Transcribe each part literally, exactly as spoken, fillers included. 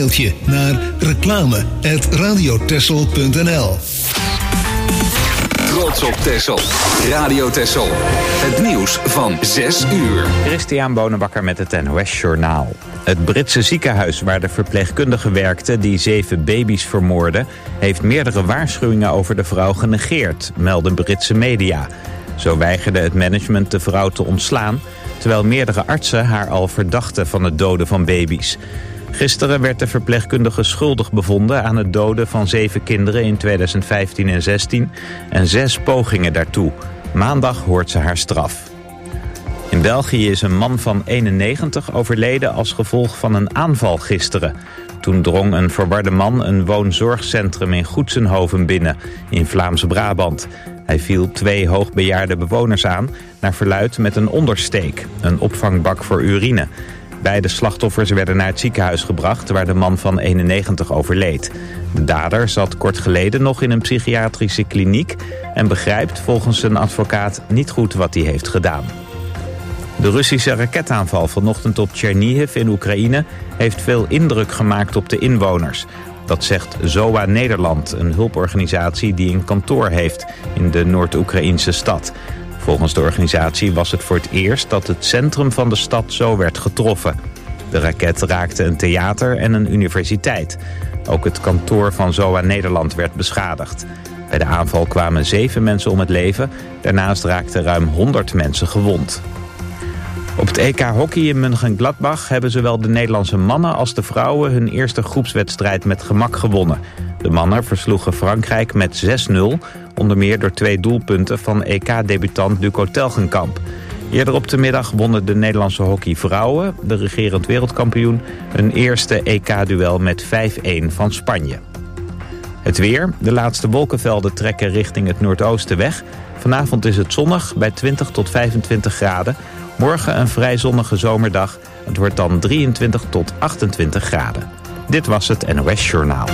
mailtje naar reclame at radiotessel punt n l. Trots op Texel. Radio Texel. Het nieuws van zes uur. Christian Bonenbakker met het N O S Journaal. Het Britse ziekenhuis waar de verpleegkundige werkte die zeven baby's vermoordde, heeft meerdere waarschuwingen over de vrouw genegeerd, melden Britse media. Zo weigerde het management de vrouw te ontslaan, terwijl meerdere artsen haar al verdachten van het doden van baby's. Gisteren werd de verpleegkundige schuldig bevonden aan het doden van zeven kinderen in tweeduizend vijftien en zestien en zes pogingen daartoe. Maandag hoort ze haar straf. In België is een man van eenennegentig overleden als gevolg van een aanval gisteren. Toen drong een verwarde man een woonzorgcentrum in Goetsenhoven binnen, in Vlaams-Brabant. Hij viel twee hoogbejaarde bewoners aan, naar verluidt met een ondersteek, een opvangbak voor urine. Beide slachtoffers werden naar het ziekenhuis gebracht waar de man van eenennegentig overleed. De dader zat kort geleden nog in een psychiatrische kliniek en begrijpt volgens zijn advocaat niet goed wat hij heeft gedaan. De Russische raketaanval vanochtend op Chernihiv in Oekraïne heeft veel indruk gemaakt op de inwoners. Dat zegt Z O A Nederland, een hulporganisatie die een kantoor heeft in de Noord-Oekraïnse stad. Volgens de organisatie was het voor het eerst dat het centrum van de stad zo werd getroffen. De raket raakte een theater en een universiteit. Ook het kantoor van Z O A Nederland werd beschadigd. Bij de aanval kwamen zeven mensen om het leven. Daarnaast raakten ruim honderd mensen gewond. Op het E K hockey in Mönchengladbach hebben zowel de Nederlandse mannen als de vrouwen hun eerste groepswedstrijd met gemak gewonnen. De mannen versloegen Frankrijk met zes nul, onder meer door twee doelpunten van E K-debutant Duco Telgenkamp. Eerder op de middag wonnen de Nederlandse hockeyvrouwen, de regerend wereldkampioen, hun eerste E K-duel met vijf een van Spanje. Het weer. De laatste wolkenvelden trekken richting het noordoosten weg. Vanavond is het zonnig bij twintig tot vijfentwintig graden. Morgen een vrij zonnige zomerdag. Het wordt dan drieëntwintig tot achtentwintig graden. Dit was het N O S Journaal.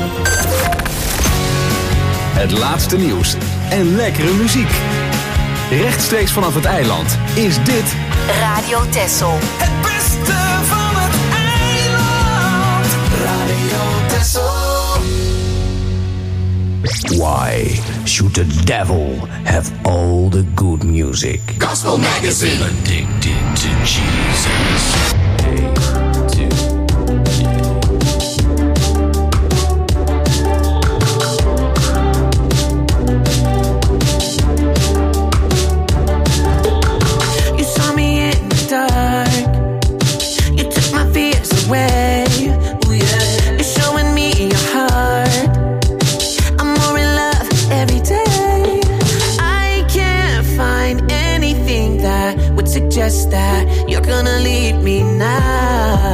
Het laatste nieuws en lekkere muziek. Rechtstreeks vanaf het eiland is dit Radio Texel. Het beste van het eiland. Radio Texel. Why should the devil have all the good music? Gospel Magazine. Addicted to Jesus. Hey, two, You saw me in the dark. You took my fears away. Ooh, yeah. You're showing me your heart. Every day I can't find anything that would suggest that you're gonna leave me now.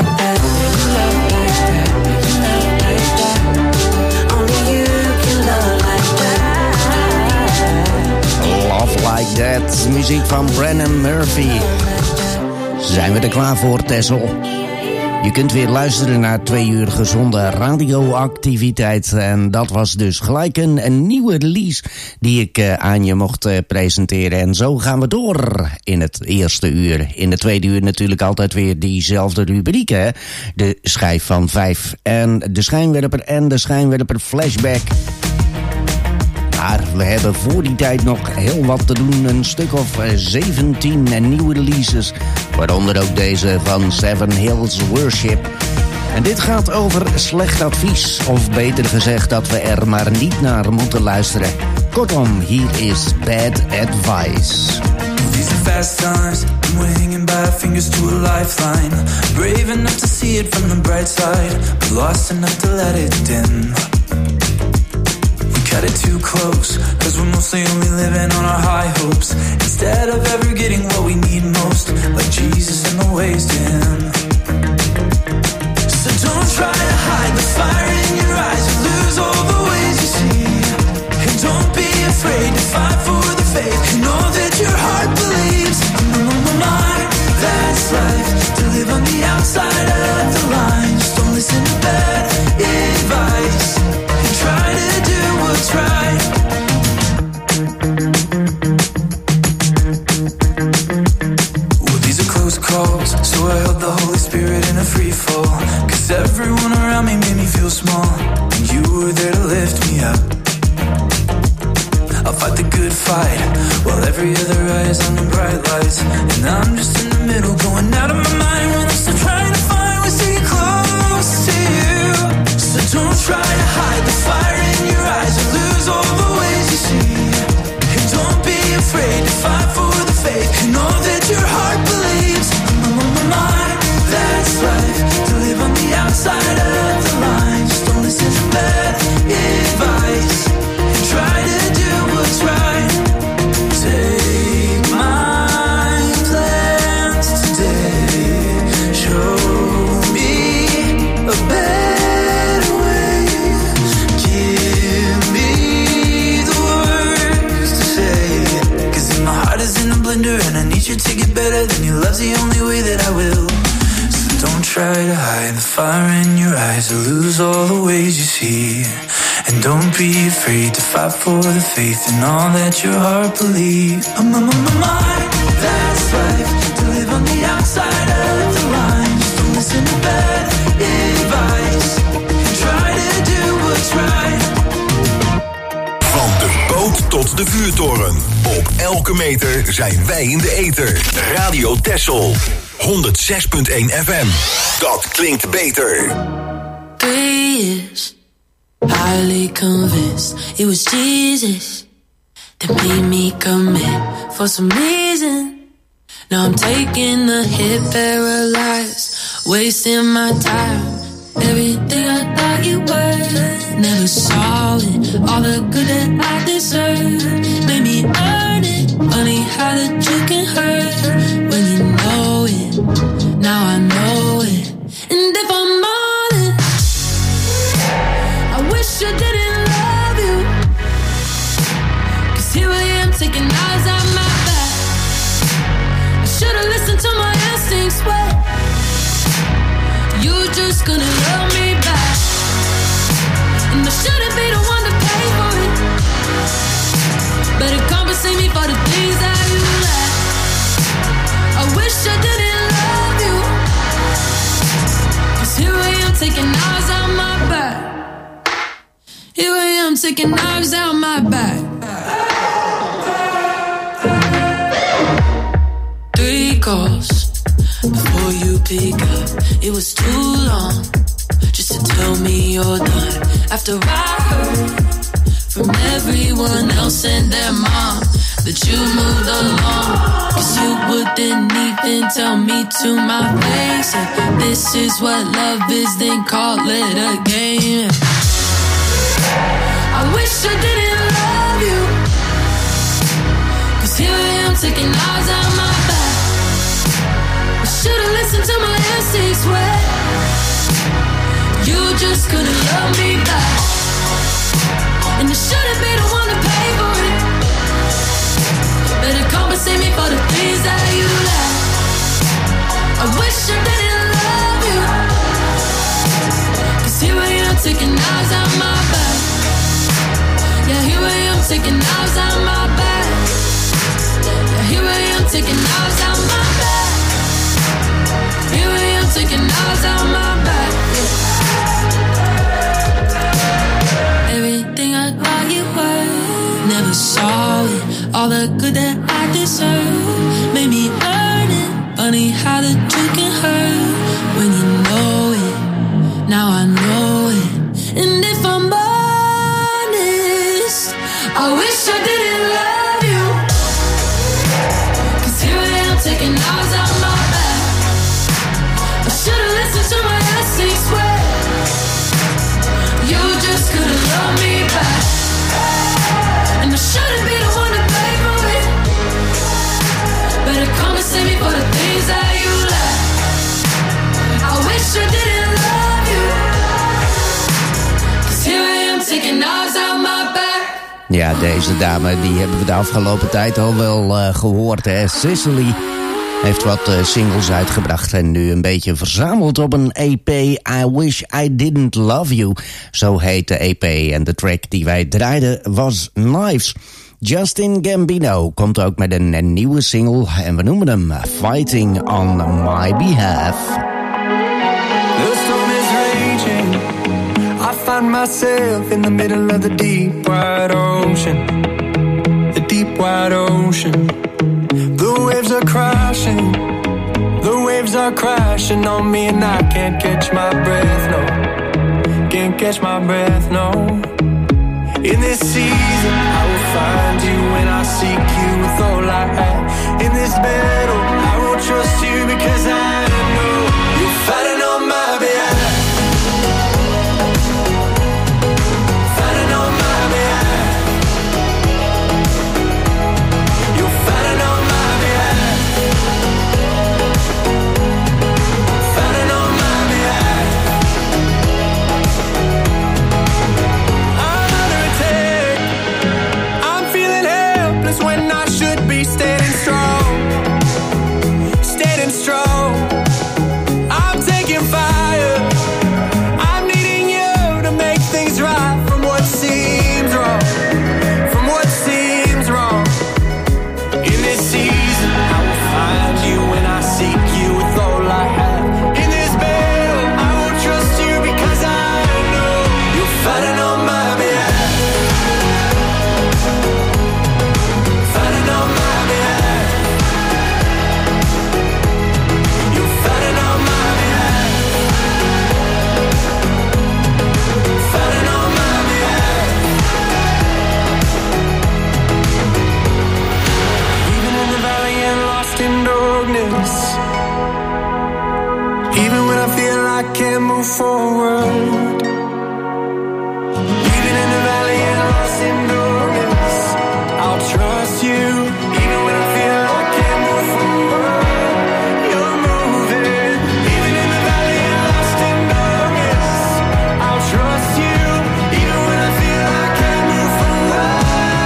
that, love like that, love like that. Only you can love like that. Love Like That, muziek van Brennan Murphy. Zijn we er klaar voor, Tessel? Je kunt weer luisteren naar twee uur gezonde radioactiviteit. En dat was dus gelijk een, een nieuwe release die ik uh, aan je mocht uh, presenteren. En zo gaan we door in het eerste uur. In het tweede uur natuurlijk altijd weer diezelfde rubriek, hè? De schijf van vijf. En de schijnwerper en de schijnwerper flashback. Maar we hebben voor die tijd nog heel wat te doen. Een stuk of zeventien nieuwe releases. Waaronder ook deze van Seven Hills Worship. En dit gaat over slecht advies. Of beter gezegd dat we er maar niet naar moeten luisteren. Kortom, hier is Bad Advice. These are fast times, and we're hanging by our fingers to a lifeline. Brave enough to see it from the bright side, but lost enough to let it dim. Cut it too close, cause we're mostly only living on our high hopes, instead of ever getting what we need most, like Jesus and the ways to Him. So don't try to hide the fire in your eyes, you lose all the ways you see. And don't be afraid to fight for the faith, you know that your heart believes. Mine, that's life, to live on the outside of the line. Just don't listen to bad advice, and try to do what's right. Well, these are close calls, so I held the Holy Spirit in a free fall. Cause everyone around me made me feel small, and you were there to lift me up. I'll fight the good fight, while every other eye is on the bright lights. And I'm just in the middle, going out of my mind, when I'm still trying to find what's to get close to you. So don't try to hide the fire in your eyes, you lose all the ways you see. And don't be afraid to fight for the faith, you know that your heart believes. Mine, that's life, to live on the outside of the line. Just don't listen to bad advice, and try to do what's right. Take my plans today, show me a better way. Give me the words to say, cause if my heart is in a blender and I need you to get better, then your love's the only way that I will. So don't try to hide the fire in your eyes or lose all the ways you see. And don't be afraid to fight for the faith in all that your heart believes. I'm on my mind, that's life, to live on the outside of the line. Just don't listen to bad advice, and try to do what's right. Van de boot tot de vuurtoren. Op elke meter zijn wij in de ether. Radio Texel. honderd zes komma één F M. Dat klinkt beter. Three years, highly convinced it was Jesus that made me commit for some reason. Now I'm taking the hit, paralyzed, wasting my time. Everything I thought you were, never saw it. All the good that I deserved made me earn it. Funny how the truth can hurt when you know it. Now I know it. And if I'm honest, I wish I didn't love you. Cause here I am taking eyes out my back. I should've listened to my instincts, but you're just gonna love me back. And I shouldn't be the one to pay for it. Better compensate me for the things that you lack. I wish I didn't love you. Cause here I am taking knives out my back. Here I am taking knives out my back. Three calls before you pick up. It was too long just to tell me you're done. After I heard from everyone else and their mom that you moved along. Cause you wouldn't even tell me to my face if this is what love is, then call it a game. I wish I didn't love you. Cause here I am taking knives out my back. I should've listened to my instincts when just couldn't love me back. And you shouldn't be the one to pay for it. Better compensate me for the things that you lack. I wish I didn't love you. Cause here I am taking knives out my back. Yeah, here I am taking knives out my back. Yeah, here I am taking knives out my back. Here I am taking knives out my back. Yeah. Everything I thought you were, never saw it. All the good that I deserve made me earn it. Funny how the truth can hurt when you know it. Now I know it. And if I'm honest, I wish I didn't love you. Cause here I am taking knives out my back. I should've listened to my instincts when you just couldn't love me back. And I shouldn't be the one to pay for it. Better come and save me for the things that you lack. I wish I didn't love you. Cause here I am taking knives out my back. Ja, deze dame die hebben we de afgelopen tijd al wel uh, gehoord. Hè? Cicely heeft wat uh, singles uitgebracht en nu een beetje verzameld op een E P. I Wish I Didn't Love You. Zo heet de E P en de track die wij draaiden was Knives. Justin Gambino komt ook met een, een nieuwe single en we noemen hem Fighting on My Behalf. The storm is raging. I find myself in the middle of the deep wide ocean. The deep wide ocean. The waves are crashing. The waves are crashing on me and I can't catch my breath, no. Can't catch my breath, no. In this season, I will find you when I seek you with all I have. In this battle, I won't trust you because I know you're fighting on my behalf. Fighting on my behalf. You're fighting on my behalf. Fighting on my behalf. When I should be standing strong, standing strong. I'm taking fire. I'm needing you to make things right from what seems wrong, from what seems wrong. In this season, I will find you when I seek you with all I have. In this battle, I won't trust you because I know you're fighting on my behalf. Even when I feel I can't move forward, even in the valley and lost in darkness, I'll trust you. Even when I feel I can't move forward, you're moving. Even in the valley and lost in darkness, I'll trust you. Even when I feel I can't move forward.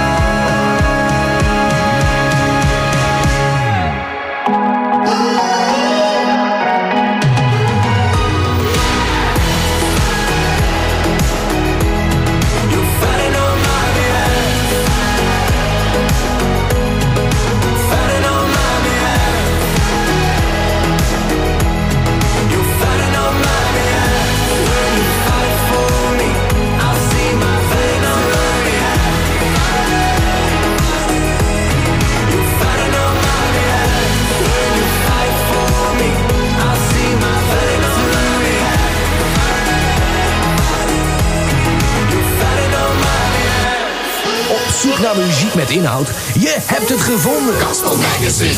Zoek naar muziek met inhoud. Je hebt het gevonden. Gospel Magazine.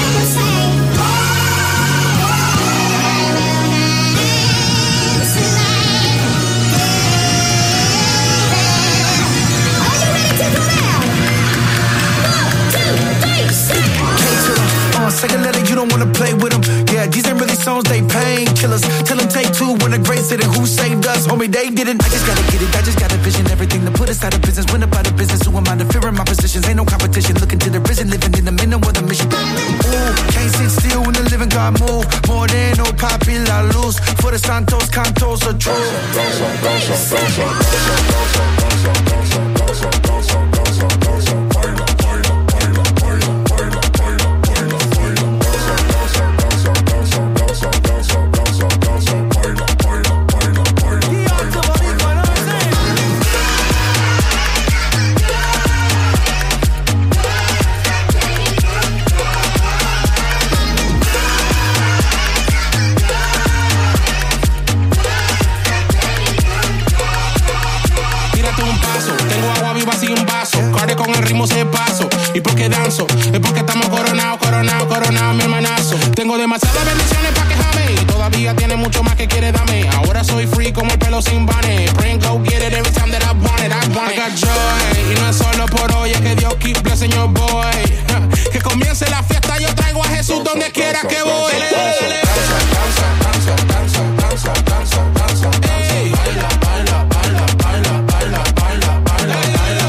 Tonight do when a great city who saved us, homie, they didn't. I just gotta get it, I just got a vision, everything to put us out of business. Went about the business, who am I to fear in my positions? Ain't no competition, looking to the risen, living in the middle of the mission. Ooh, can't sit still when the living God move. More than no popular lose. For the Santos, Cantos, the truth. Con el ritmo se paso. ¿Y por qué danzo? Es porque estamos coronados, coronados, coronados, mi hermanazo. Tengo demasiadas bendiciones pa' quejarme y todavía tiene mucho más que quiere darme. Ahora soy free como el pelo sin bane. Pray and go get it every time that I want it, I want it. I got joy, y no es solo por hoy, es que Dios keep blessing your boy. Que comience la fiesta, yo traigo a Jesús donde quiera que voy. Danza, danza, danza, danza, danza, danza, danza, danza. Ey, baila, baila, baila, baila, baila, baila, baila, baila.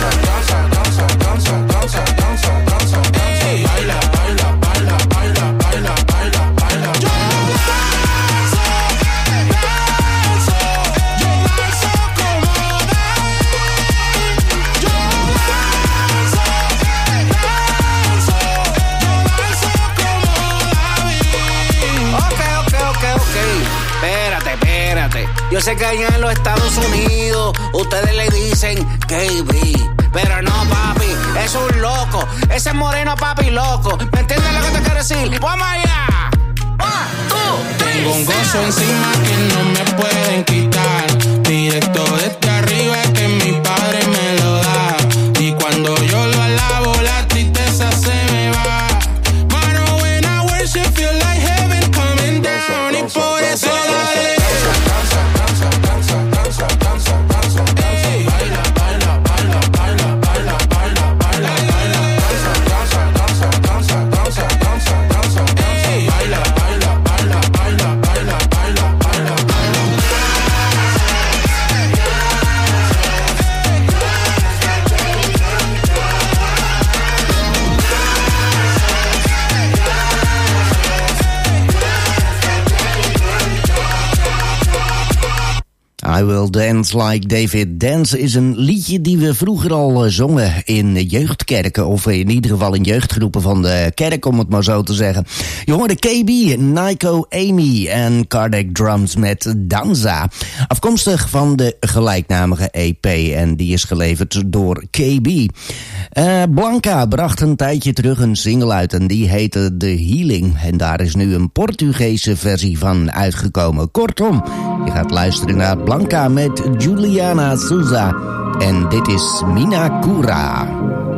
Yo sé que allá en los Estados Unidos ustedes le dicen K B, pero no, papi, es un loco. Ese moreno, papi, loco. ¿Me entiendes lo que te quiero decir? ¡Vamos allá! One, two, three, tengo un gozo encima que no me pueden quitar. Directo desde arriba es que mi padre me lo da. Y cuando yo lo alabo, la tristeza se me va. Mano, when I worship, feel like heaven coming down. Y por eso dale. I Will Dance Like David. Dance is een liedje die we vroeger al zongen in jeugdkerken. Of in ieder geval in jeugdgroepen van de kerk, om het maar zo te zeggen. Je hoorde K B, Nico, Amy en Cardiac Drums met Danza. Afkomstig van de gelijknamige E P. En die is geleverd door K B. Uh, Blanca bracht een tijdje terug een single uit en die heette The Healing. En daar is nu een Portugese versie van uitgekomen. Kortom, je gaat luisteren naar Blanca met Juliana Souza. En dit is Mina Cura.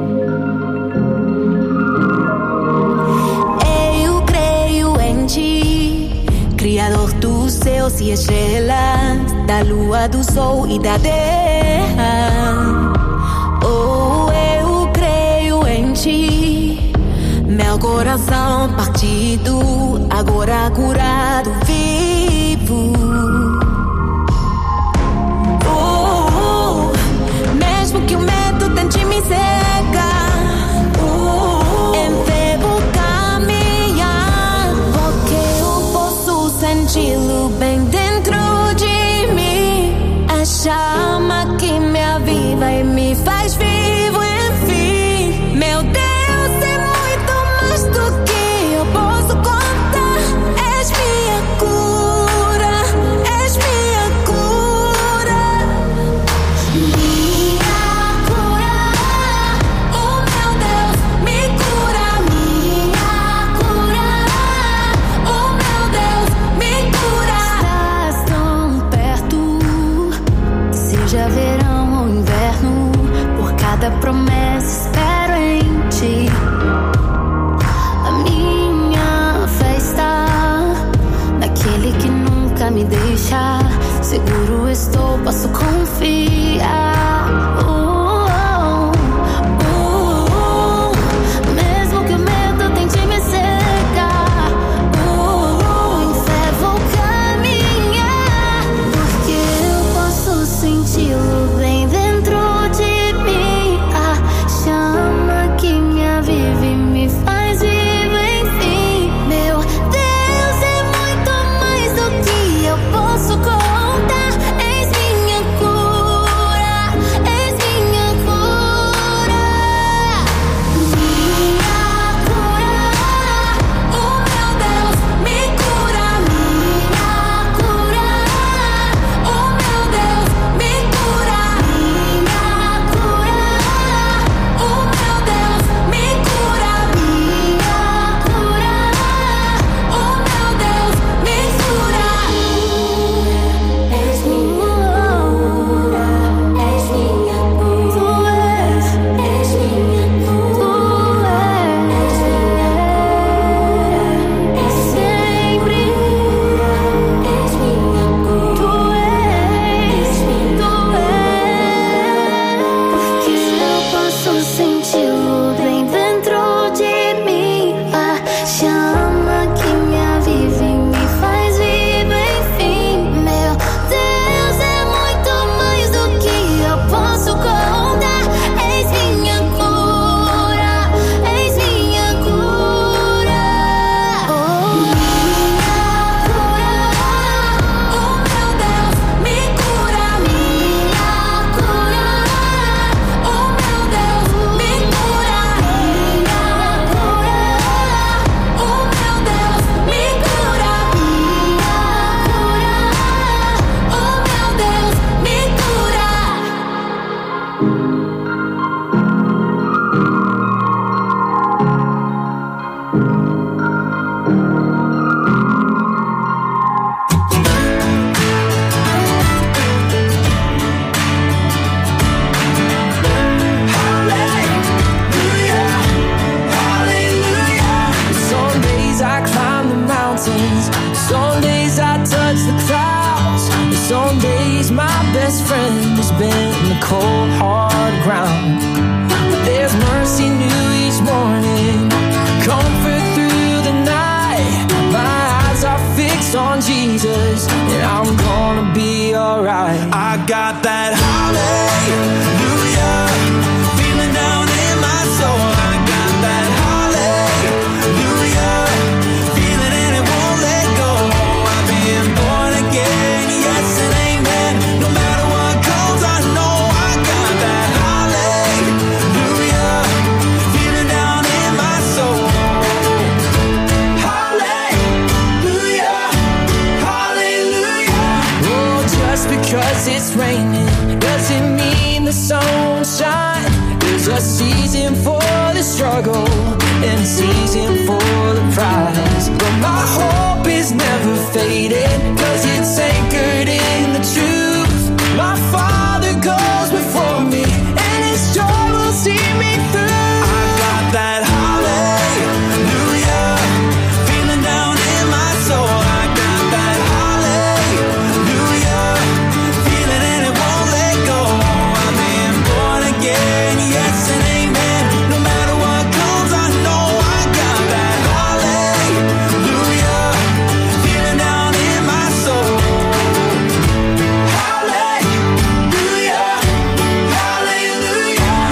Eu creio em ti, Criador dos céus e estrelas, da lua, do sol e da terra. Oh, eu creio em ti, meu coração partido, agora curado, vivo. Oh, mesmo que o medo tente me cegar, oh, em fé vou caminhar, porque eu posso senti-lo bem dentro de mim. A chama que me aviva e me faz vivo, enfim. Meu Deus é muito mais do que eu posso contar. És minha cura, és minha cura, minha cura. Oh meu Deus, me cura, minha cura. Oh meu Deus, me cura. Estás tão perto, seja verão ou inverno, por cada promessa espero em ti. A minha fé está naquele que nunca me deixa. Seguro estou, posso confiar. Oh, oh, oh, oh. Mesmo que o medo tente me cegar, oh, oh, em fé vou caminhar. he's my best friend. He's been the cold, hard ground. But there's mercy new each morning, comfort through the night. My eyes are fixed on Jesus, and I'm gonna be alright. I got that hallelujah feeling down in my soul. I got that hallelujah feeling and it won't let go. I've been born again, yes and amen. No matter what comes, I know I got that hallelujah feeling down in my soul. Hallelujah, hallelujah. Oh, just because it's raining doesn't mean the sun won't shine. There's a season for the struggle and a season for the prize. But my hope is never fading, cause it's anchored in the truth. My Father goes before me, and His joy will see me through. I got that hallelujah feeling down in my soul. I got that hallelujah feeling and it won't let go. I've been born again, yes and amen. No matter what comes, I know I got that hallelujah feeling down in my soul. Hallelujah, hallelujah,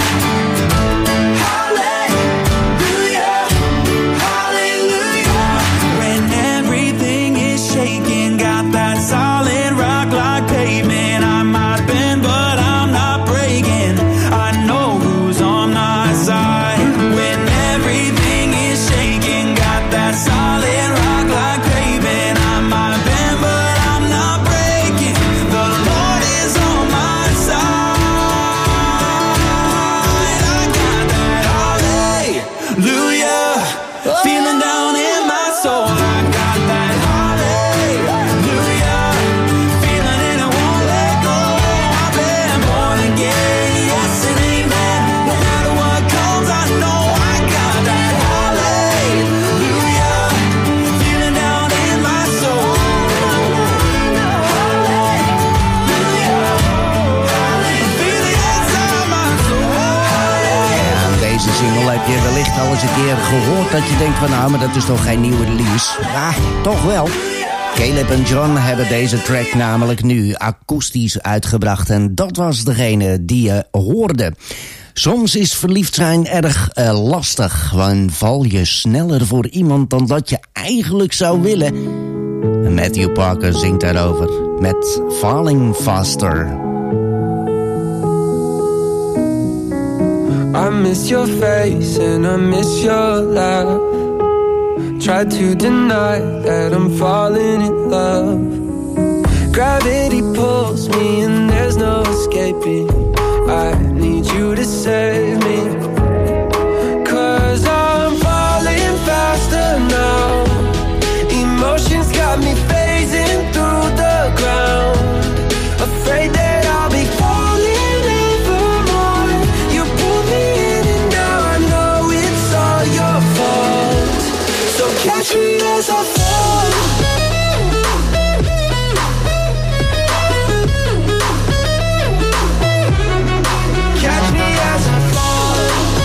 hallelujah, hallelujah. When everything is shaking, got that solid rock like pavement. I might bend, but I'm not breaking. I know who's on my side. When everything is shaking, got that solid rock like pavement. I might bend, but I'm not breaking. The Lord is on my side. I got that hallelujah feeling down in my soul. I got that hallelujah feeling and it won't let go. I've been born again, yes and amen. No matter what comes, I know I got that hallelujah feeling down in my soul. Hallelujah, feeling inside my soul. Deze single heb je wellicht al eens een keer gehoord dat je denkt van nou, maar dat is toch geen nieuwe release. Ja, toch wel. Caleb en John hebben deze track namelijk nu akoestisch uitgebracht en dat was degene die je hoorde. Soms is verliefd zijn erg uh, lastig, want val je sneller voor iemand dan dat je eigenlijk zou willen. Matthew Parker zingt daarover met Falling Faster. I miss your face and I miss your laugh. Try to deny that I'm falling in love. Gravity pulls me and there's no escaping. I need you to save me, 'cause I'm falling faster now. Emotions got me phasing through the ground. Afraid that I'll be falling even more. You pull me in and now I know it's all your fault. So catch me as I fall. Catch me as I fall.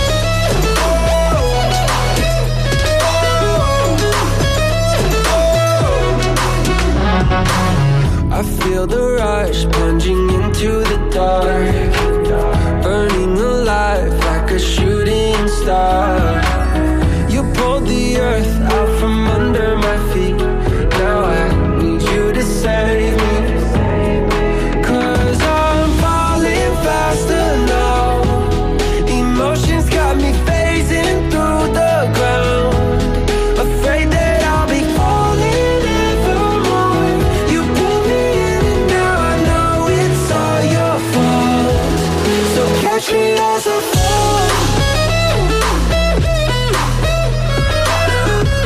I feel the rush plunging into the dark, burning alive like a shooting star. You pulled the earth out from under my feet. Now I need you to save me, 'cause I'm falling faster now. Emotions got me phasing through the ground. Afraid that I'll be falling even more. You pull me in and now I know it's all your fault. So catch me as I fall.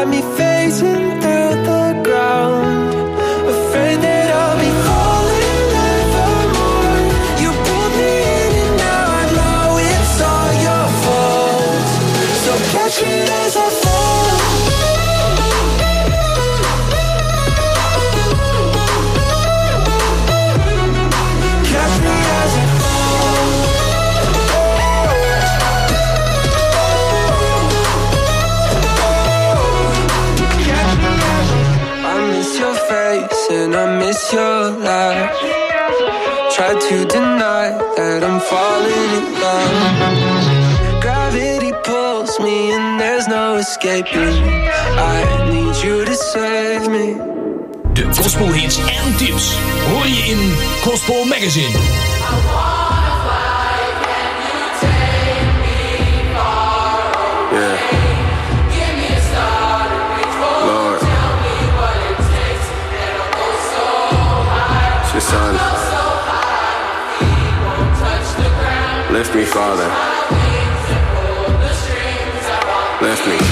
got me facing through the ground, afraid that I'll be falling evermore. You pulled me in and now I know it's all your fault. So catch me as I fall. Catch me as I fall. I miss your face and I miss your laugh. Try to deny that I'm falling in love. Gravity pulls me and there's no escaping. I need you to save me. De gospelhits en tips hoor je in Gospel Magazine. Yeah. Lord, it's your son. Lift me, Father. Lift me.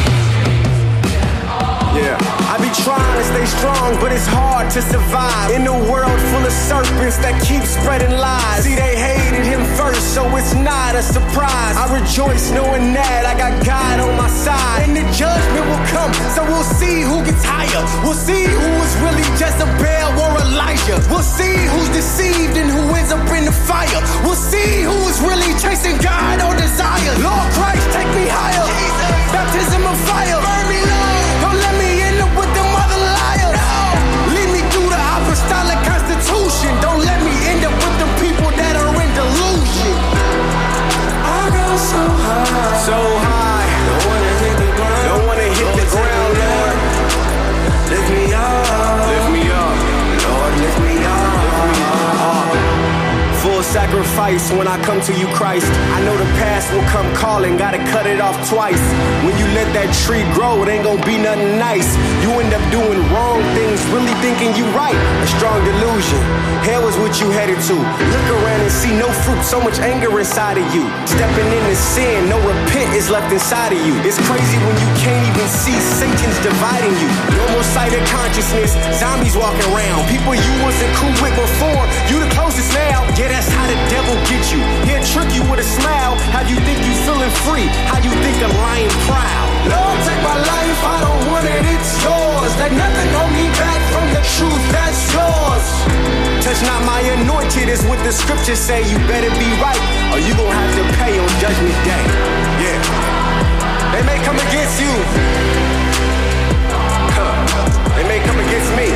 Yeah, I be trying to stay strong, but it's hard to survive in a world full of serpents that keep spreading lies. See, they hated him first, so it's not a surprise. I rejoice knowing that I got God on my side, and the judgment will come, so we'll see who gets higher. We'll see who is really Jezebel or Elijah. We'll see who's deceived and who ends up in the fire. We'll see who is really chasing God or desire. Lord Christ, take me higher. Jesus. Baptism of fire. Burn me low. Don't let me end up with them other liars. No. Lead me through the apostolic constitution. Don't let me end up with them people that are in delusion. I go so high, so high. Don't wanna hit the ground. Don't wanna hit the ground, Lord. Lift me up. Lift me up. Lord, lift me up. Full sacrifice when I come to you, Christ. I know the past will come calling, gotta cut it off twice. When you let that tree grow, it ain't gonna be nothing nice. You end up doing wrong things, really thinking you right. A strong delusion, hell is what you headed to. Look around and see no fruit, so much anger inside of you. Stepping into sin, no repent is left inside of you. It's crazy when you can't even see Satan's dividing you. Normal sighted consciousness, zombies walking around. People you wasn't cool with before, you the closest now. Yeah, that's how the devil gets you. He'll trick you with a smile. How you think you feeling free? How you think I'm lying proud? Lord, take my life, I don't want it, it's yours. Let nothing hold me back from the truth that's yours. Touch not my anointed is what the scriptures say. You better be right or you gon' have to pay on judgment day. Yeah. They may come against you. Huh. They may come against me.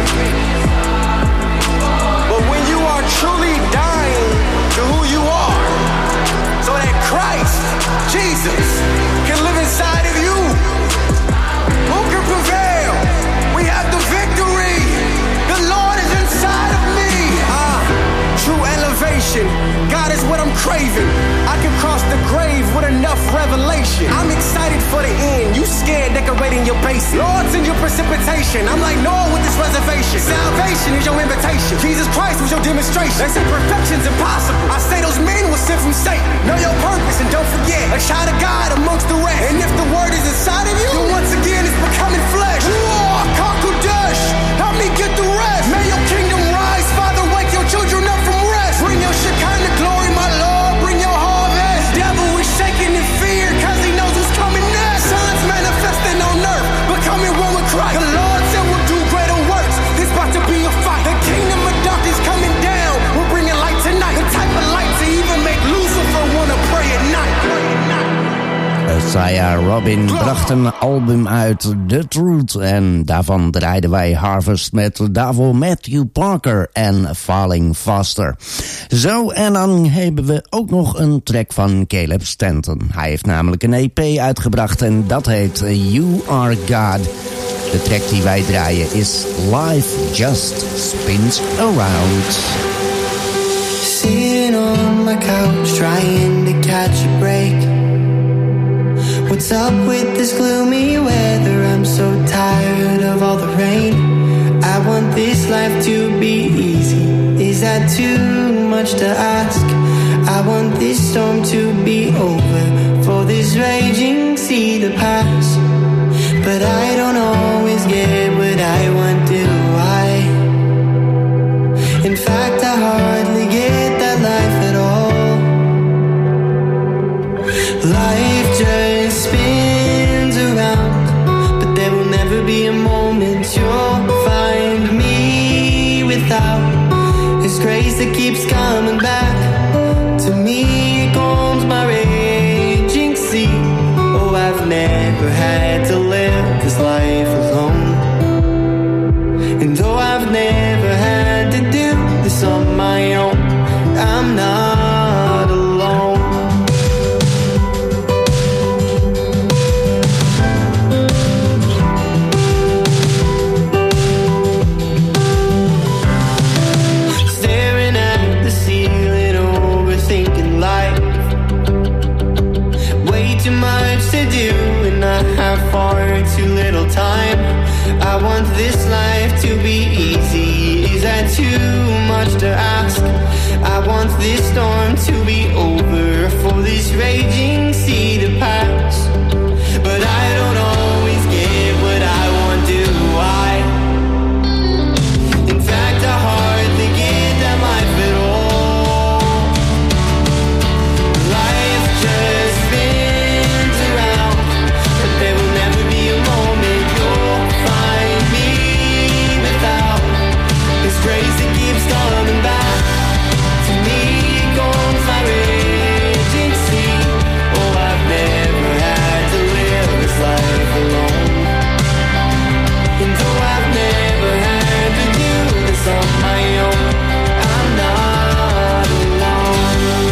But when you are truly dying to who you are, so that Christ, Jesus, can live inside of you, who can prevail? We have the victory. The Lord is inside of me. Ah, true elevation. God is what I'm craving. I can cross the grave with enough revelation. I'm excited for the end. You scared decorating your basement. Lord's in your precipitation. I'm like Noah with this reservation. Salvation is your invitation. Jesus Christ was your demonstration. They say perfection's impossible. I say those men were sent from Satan. Know your purpose and don't forget, a child of God amongst the rest. And if the word is inside of you, then once again it's becoming flesh. War, Kakudash, help me get the rest. May your kingdom rise, Father, wake your children up from rest. Bring your Shekinah glory, my Lord, bring your harvest. Devil is shaking in fear, cause he knows who's coming next. Sons manifesting on earth, becoming one with Christ. The Lord said we'll do greater works. This about to be a fight. The kingdom of darkness coming down. We're bringing light tonight. The type of light to even make Lucifer wanna pray at night. Isaiah Robin bracht een album uit, The Truth. En daarvan draaiden wij Harvest met daarvoor Matthew Parker en Falling Faster. Zo, en dan hebben we ook nog een track van Caleb Stanton. Hij heeft namelijk een E P uitgebracht en dat heet You Are God. De track die wij draaien is Life Just Spins Around. Sitting on my couch trying to catch a break. What's up with this gloomy weather? I'm so tired of all the rain. I want this life to be easy. Is that too much to ask? I want this storm to be over, for this raging sea to pass. But I don't know be a moment you'll find me without His grace that keeps coming back to me. It calms my raging sea. Oh, I've never had to live this life alone. And though I've never had to do this on my own, I'm not alone. Staring at the ceiling, overthinking life. Way too much to do and I have far too little time. I want this life to be easy. Is that too much to ask? I want this storm to be over, for this raging sea to pass. But I don't always get what I want, do I? In fact, I hardly get that life at all. Life just spins around, but there will never be a moment you'll find me without His grace that keeps coming back to me. Goes my raging sea. Oh, I've never had to live this life alone. And though I've never had to do this on my own, I'm not alone.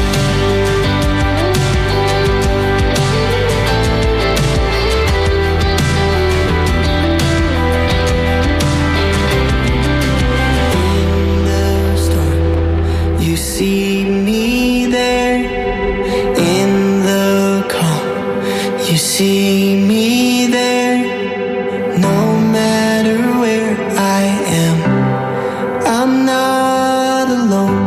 In the storm, you see me there. In the calm, you see me there. No matter where I am, I'm not alone.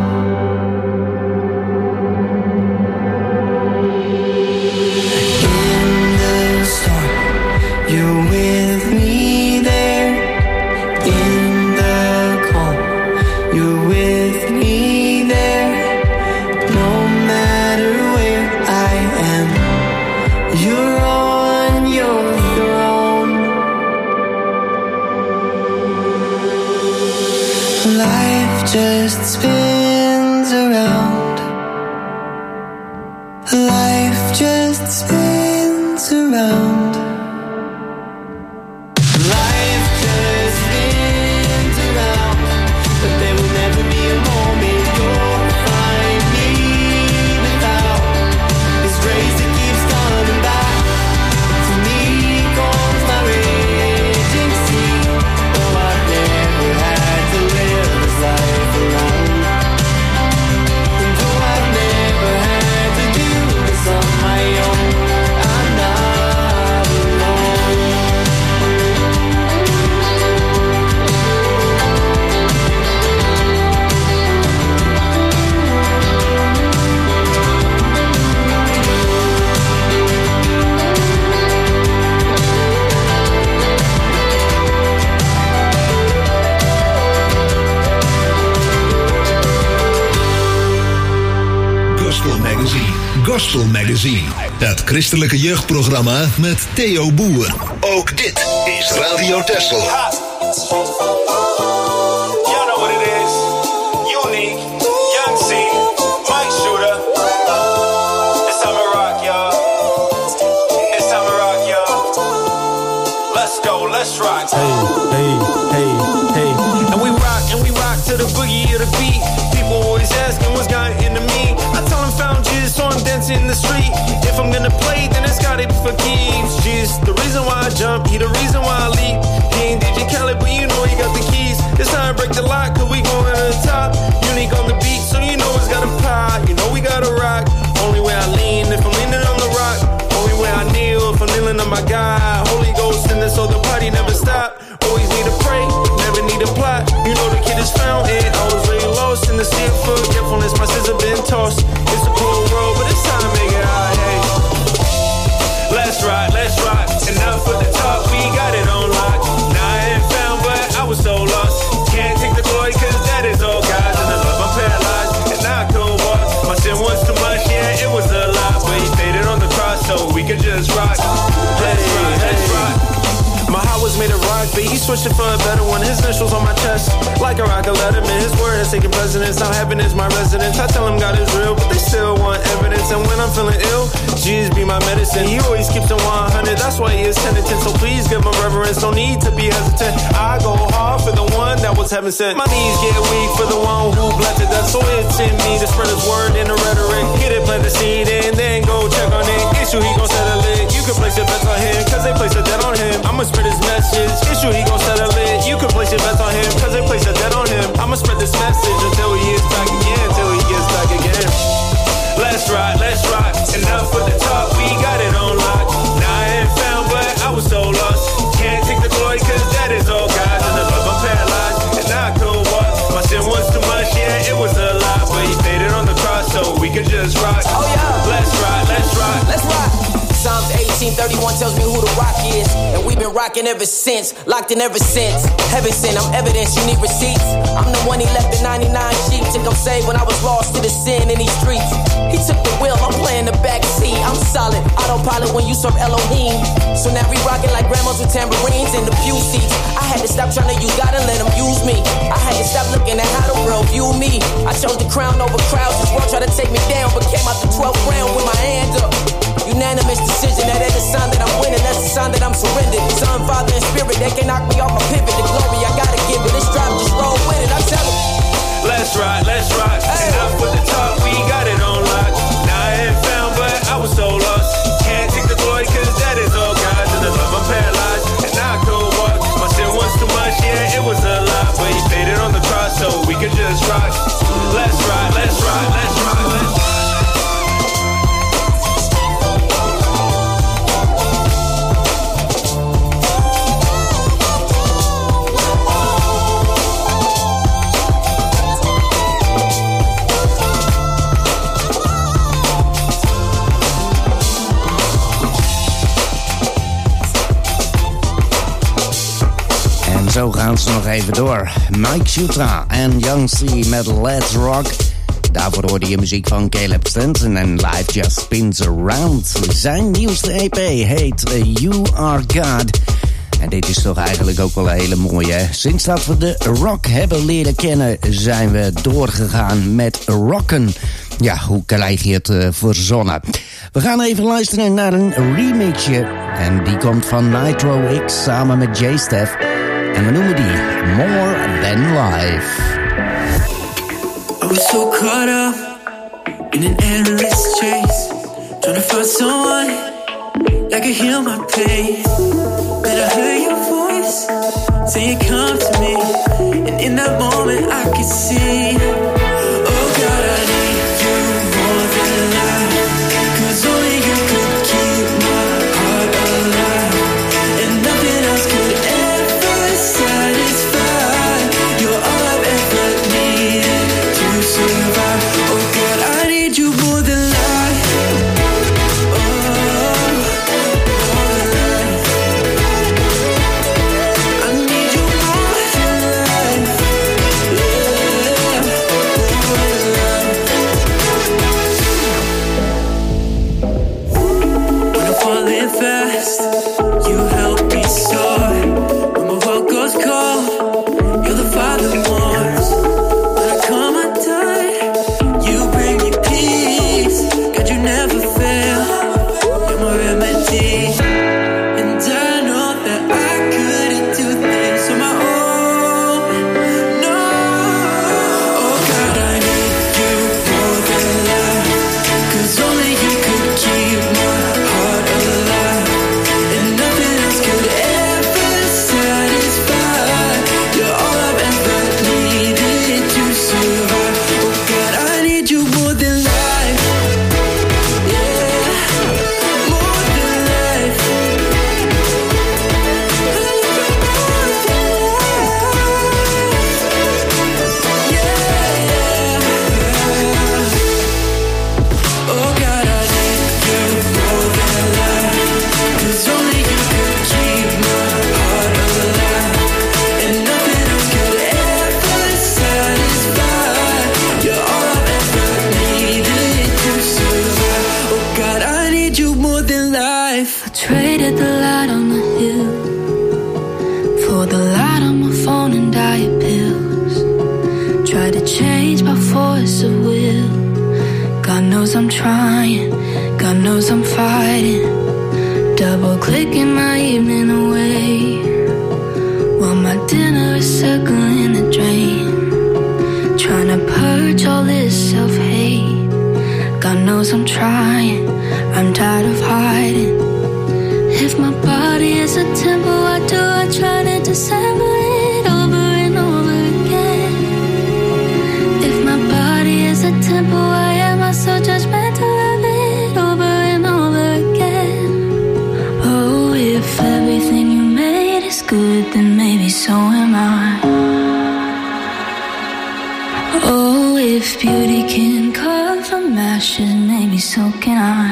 In the storm, you're with me there. In the calm, you're with me there. No matter where I am, you're on your throne. Life just spins around. Life just spins around. Life just spins around, but there will never be a moment you'll find me without His grace that keeps coming back to me. Calms my raging sea. Oh, I've never had to live this life alone. And though I've never had to do this on my own, I'm not alone. Gospel Magazine. Gospel Magazine. Het christelijke jeugdprogramma met Theo Boer. Ook dit is Radio Texel. Y'all know what it is. Unique, Young C, Mike Shooter. It's time to rock, y'all. It's time to rock, y'all. Let's go, let's rock. Hey, hey, hey, hey. And we rock, and we rock to the boogie of the beat. People always asking what's got into me. I tell them found Jesus, so I'm dancing in the street. If I'm gonna play, then it's gotta be for keeps. Jesus, the reason why I jump, he the reason why I leap. He ain't D J Khaled, but you know he got the keys. It's time to break the lock, cause we going to the top. Unique on the beat, so you know it's gotta pop. You know we gotta rock. Only way I lean, if I'm leaning on the rock. Only way I kneel, if I'm kneeling on my God. Holy Ghost in there, so the party never stop. Always need to pray, never need a plot. You know the kid is found it. I was really lost in the sea of forgetfulness. My sins have been tossed. It's a cold road, but it's time to make it out. Hey, let's rock, let's rock. Enough for the talk, we got it on lock. Now I ain't found, but I was so lost. Can't take the glory, cause that is but he switched it for a better one. His initials on my chest, like a rocket letterman. His word has taken precedence. Now heaven is my residence. I tell him God is real, but they still want evidence. And when I'm feeling ill, Jesus be my medicine. He always keeps it one hundred. That's why he is hesitant. So please give him reverence. No need to be hesitant. I go hard for the one that was heaven sent. My knees get weak for the one who blessed us. So it's in me to spread his word in the rhetoric. Get it, plant the seed, and then go check on it. Issue, he gon' settle it. You can place your bets on him, cause they place a debt on him. I'ma spread his message. Issue, he gon' settle it. You can place your bets on him, cause they place a debt on him. I'ma spread this message until he is back again, till he gets back again. Let's ride, let's ride. Enough with the talk, we got it on lock. Now I ain't found, but I was so lost. Can't take the glory, cause that is all God. And the love I'm paralyzed, and I could walk. My sin was too much, yeah, it was a lot. But he paid it on the cross, so we could just rock. Oh yeah. Let's ride, let's ride. Let's rock. Psalms eighteen thirty-one tells me who the rock is. And we've been rocking ever since. Locked in ever since. Heaven sent, I'm evidence, you need receipts. I'm the one he left the ninety-nine sheep to come save when I was lost to the sin in these streets. He took the wheel, I'm playing the back seat. I'm solid, autopilot when you serve Elohim. So now we rocking like grandmas with tambourines in the pew seats. I had to stop trying to use God and let him use me. I had to stop looking at how the world view me. I chose the crown over crowds. This world tried to take me down, but came out the twelfth round with my hand up. Unanimous decision, that ain't a sign that I'm winning, that's a sign that I'm surrendered. Son, Father, and Spirit, they can knock me off my pivot. The glory I gotta give it, this drive just roll with it, I tell them. Let's ride, let's ride. Hey. Enough with the talk, we got it on lock. Now I ain't found, but I was so lost. Can't take the glory, cause that is all God. And the love I'm paralyzed, and I could walk. My sin was too much, yeah, it was a lot. But he paid it on the cross, so we could just rock. Let's ride, let's ride, let's ride, let's ride. Zo gaan ze nog even door. Mike Shutra en Young C met Let's Rock. Daarvoor hoorde je muziek van Caleb Stanton en Life Just Spins Around. Zijn nieuwste E P heet You Are God. En dit is toch eigenlijk ook wel een hele mooie. Sinds dat we de rock hebben leren kennen, zijn we doorgegaan met rocken. Ja, hoe krijg je het uh, verzonnen? We gaan even luisteren naar een remixje. En die komt van Nitro X samen met J-Steph. En we noemen die More Than Life. I was so caught up in an endless chase, trying to find someone that could heal my pain. Then I heard your voice saying come to me, and in that moment I could see, oh God, I need you more than life, 'cause only you could keep my heart alive, and nothing else could ever satisfy. You're all I've ever needed to survive. Oh God, I need you more than life. Oh, more than life. I need you more than life. For the light on my phone and diet pills. Try to change by force of will. God knows I'm trying. God knows I'm fighting. Double clicking my evening away. While my dinner is circling the drain. Trying to purge all this self-hate. God knows I'm trying. I'm tired of hiding. If my body is a temple, why do I try to disassemble it over and over again? If my body is a temple, why am I so judgmental of it over and over again? Oh, if everything you made is good, then maybe so am I. Oh, if beauty can come from ashes, maybe so can I.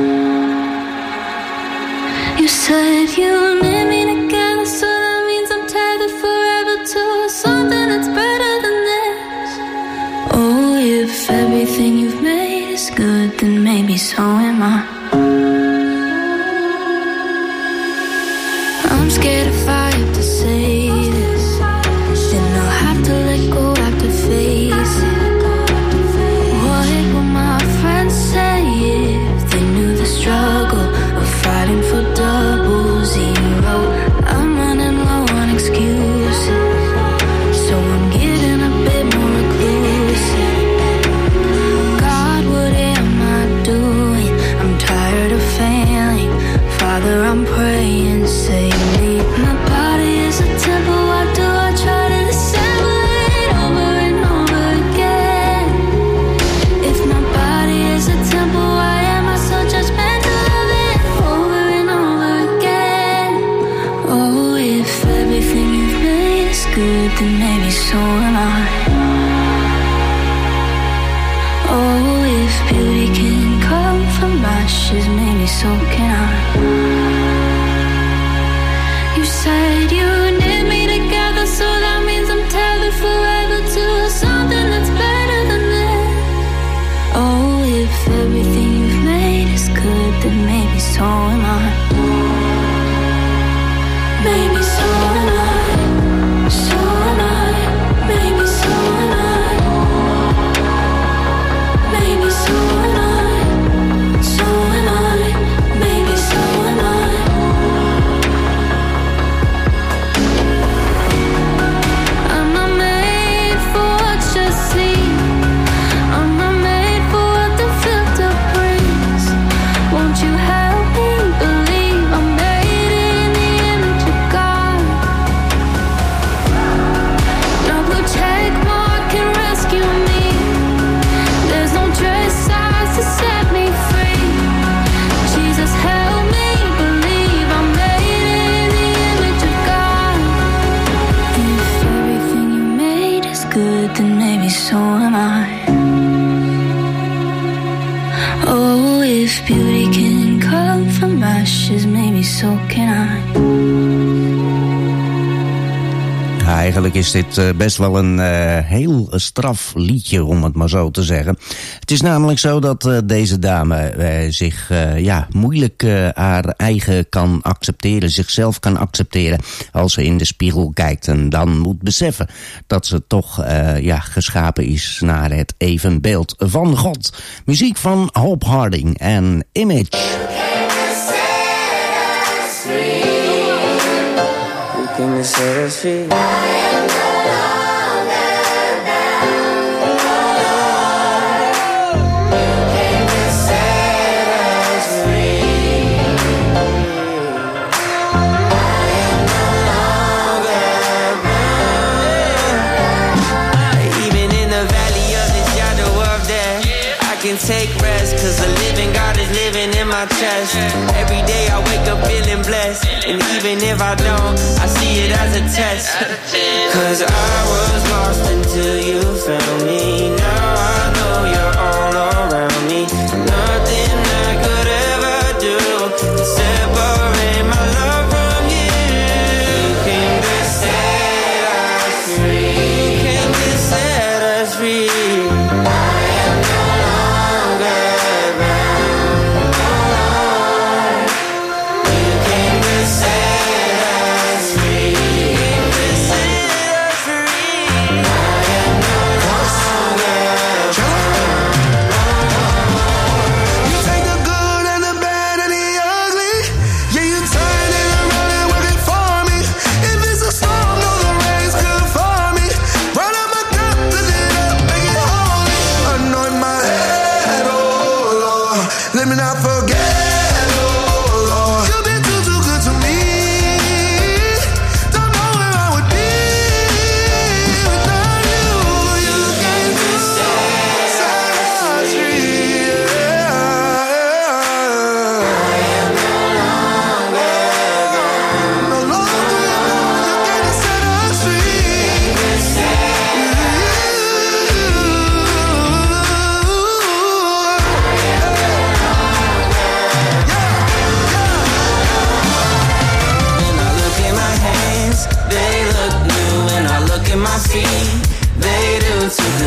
You said you knit me together, so that means I'm tethered forever to something that's better than this. Oh, if everything you've made is good, then maybe so am I. I'm scared if I have to say this, then I'll have to let go, have to face it. What will my friends say if they knew the struggle of fighting for double zero? I'm running low on excuses, so I'm getting a bit more reclusive. God, what am I doing? I'm tired of failing. Father, I'm praying, save me. My body is a temple, why do I try to disassemble it over and over again? If my body is a temple, why am I so judgmental of it over and over again? Oh, if everything you've made is good, then maybe so am I. Oh, if beauty can come from ashes, maybe so can I. You said you knit me together, so that means I'm tethered forever to something that's better than this. Oh, if everything you've made is good, then maybe so am I. Maybe so am I. So am I. Maybe so am I. Maybe so am I. So am I. Maybe so am I. I'm not made for what you see. I'm not made for what the filter brings. Won't you help me believe I'm made in the image of God? No blue check mark can rescue me. There's no dress size to set me free. Jesus, help me believe I'm made in the image of God. If everything you made is good, then maybe so am I. Oh, if beauty can come from ashes, maybe so can I. Eigenlijk is dit uh, best wel een uh, heel straf liedje, om het maar zo te zeggen. Het is namelijk zo dat uh, deze dame uh, zich uh, ja, moeilijk uh, haar eigen kan accepteren, zichzelf kan accepteren als ze in de spiegel kijkt. En dan moet beseffen dat ze toch uh, ja, geschapen is naar het evenbeeld van God. Muziek van Hope Harding en Image. Can you set us free? Take rest, cause the living God is living in my chest. Every day I wake up feeling blessed, and even if I don't, I see it as a test. Cause I was lost until you found me. Now I know you're all around me. Nothing I could ever do to separate my love from you. You came to set us free. You came to set us free. Free.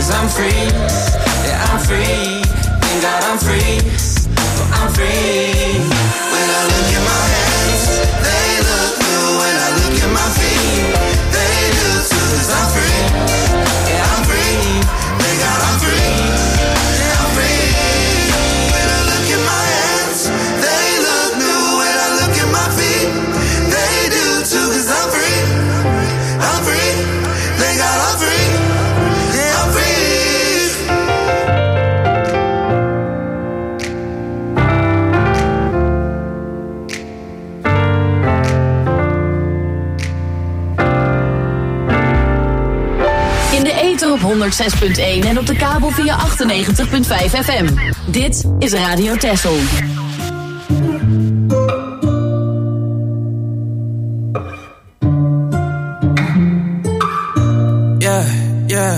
cause I'm free. Yeah, I'm free. Thank God I'm free. Oh, I'm free. When I look at my hands, they look new. When I look at my feet, they do too, cause I'm free. Yeah, I'm free. Thank God I'm free. Yeah, I'm free. When I look at my hands, they look new. When I look at my feet, they do too, cause I'm free. I'm free. Thank God I'm free. Yeah, I'm free. In de ether op honderdzes punt één en op de kabel via achtennegentig komma vijf F M. Dit is Radio Texel. Yeah, yeah.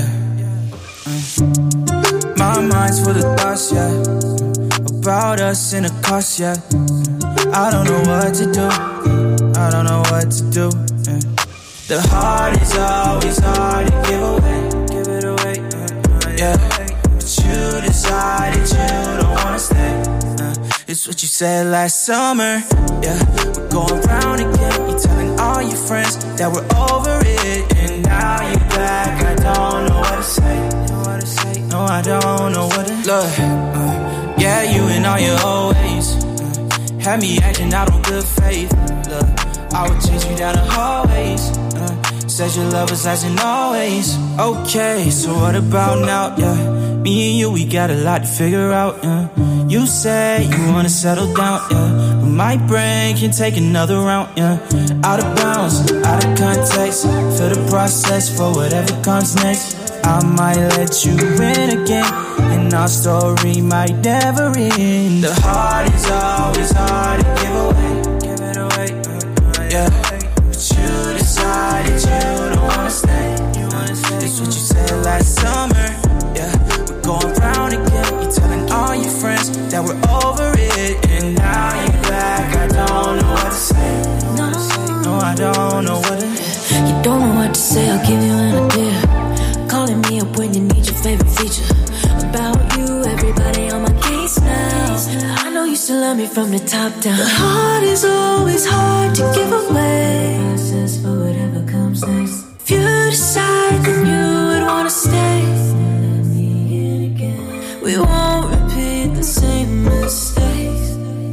My mind's full of thoughts, yeah. About us in a cost, yeah. I don't know what to do. I don't know what to do. Yeah. The heart is always hard to give away. Give it away, yeah. But you decided you don't wanna stay. Uh, it's what you said last summer, yeah. We're going round again. You're telling all your friends that we're over it, and now you're back. I don't know what to say. No, I don't know what to look. Uh, yeah, you and all your old ways uh, had me acting out on good faith. Look, I would chase you down the hallways. Uh, said your love was lasting always. Okay, so what about now? Yeah, me and you, we got a lot to figure out. Yeah, you say you wanna settle down. Yeah, but my brain can take another round. Yeah, out of bounds, out of context. Feel the process for whatever comes next. I might let you in again, and our story might never end. The heart is always hard to give away. Give it away, yeah. But you decided you don't wanna stay. You wanna stay. It's what you said last summer, yeah. We're going round again. You're telling all your friends that we're over it, and now you're back. I don't know what to say. No, no, I don't know what to say. You don't know what to say, I'll give you an idea. Calling me up when you need your favorite feature. About you, everybody on my case now. I know you still love me from the top down. The heart is always hard to give away. Process for whatever comes next. If you decide then you would wanna stay, let me in again. We won't repeat the same mistakes,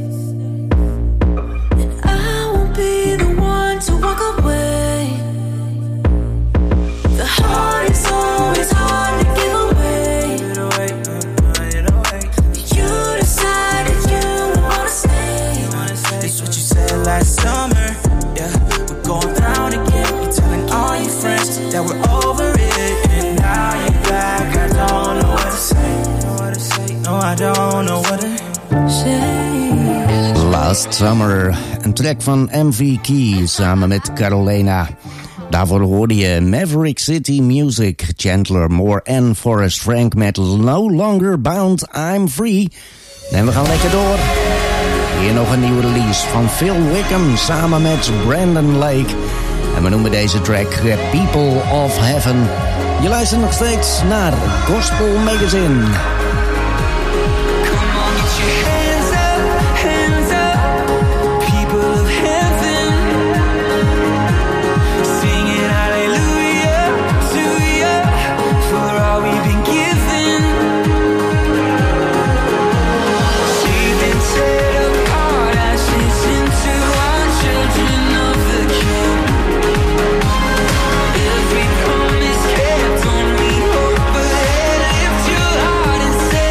and I won't be the one to walk away. The heart is always hard to give away. You decided you wanna stay. It's what you said last summer, yeah. We're going round again. You're telling all your friends that we're over it, and now you're back. I don't know what to say. No, I don't know what to say. Last Summer, een track van M V Key samen met Carolina. Daarvoor hoorde je Maverick City Music, Chandler Moore en Forrest Frank met No Longer Bound, I'm Free. En we gaan lekker door. Hier nog een nieuwe release van Phil Wickham samen met Brandon Lake. En we noemen deze track People of Heaven. Je luistert nog steeds naar Gospel Magazine. Every promise kept, only hope, but lift your heart and say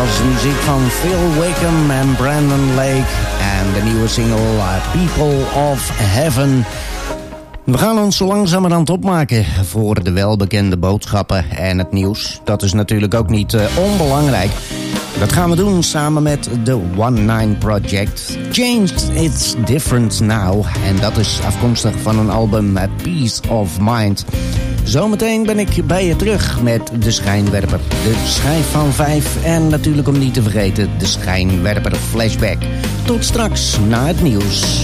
was muziek van Phil Wickham en Brandon Lake. En de nieuwe single uh, People of Heaven. We gaan ons zo langzamerhand opmaken voor de welbekende boodschappen en het nieuws. Dat is natuurlijk ook niet uh, onbelangrijk. Dat gaan we doen samen met The One Nine Project. Changed It's Different Now. En dat is afkomstig van een album Peace of Mind. Zometeen ben ik bij je terug met De Schijnwerper. De schijf van vijf en natuurlijk om niet te vergeten de Schijnwerper Flashback. Tot straks na het nieuws.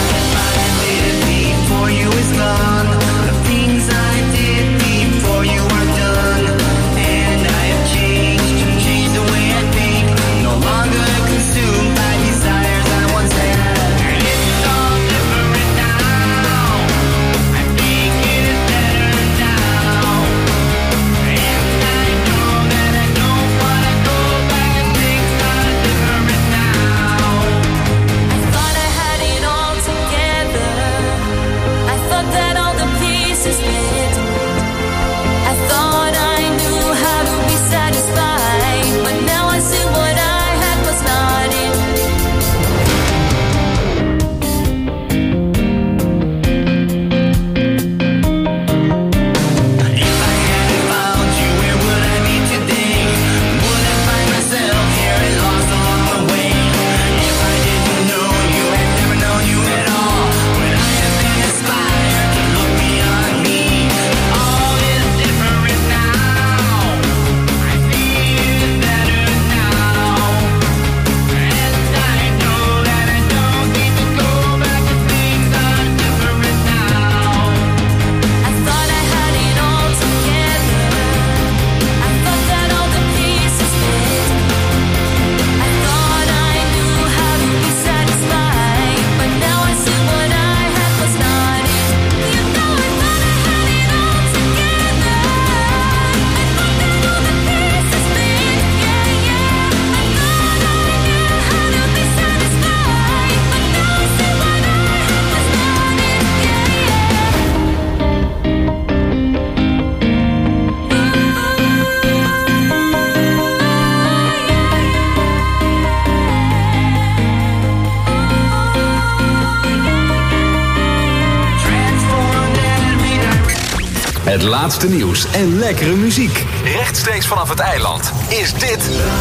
Het laatste nieuws en lekkere muziek. Rechtstreeks vanaf het eiland is dit...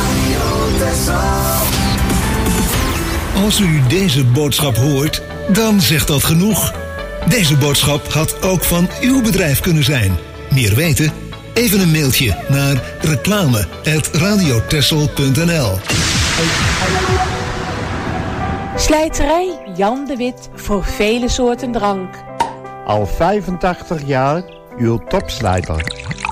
Als u deze boodschap hoort, dan zegt dat genoeg. Deze boodschap had ook van uw bedrijf kunnen zijn. Meer weten? Even een mailtje naar reclame apenstaartje radiotessel punt n l. Slijterij Jan de Wit voor vele soorten drank. Al vijfentachtig jaar uw topslijter.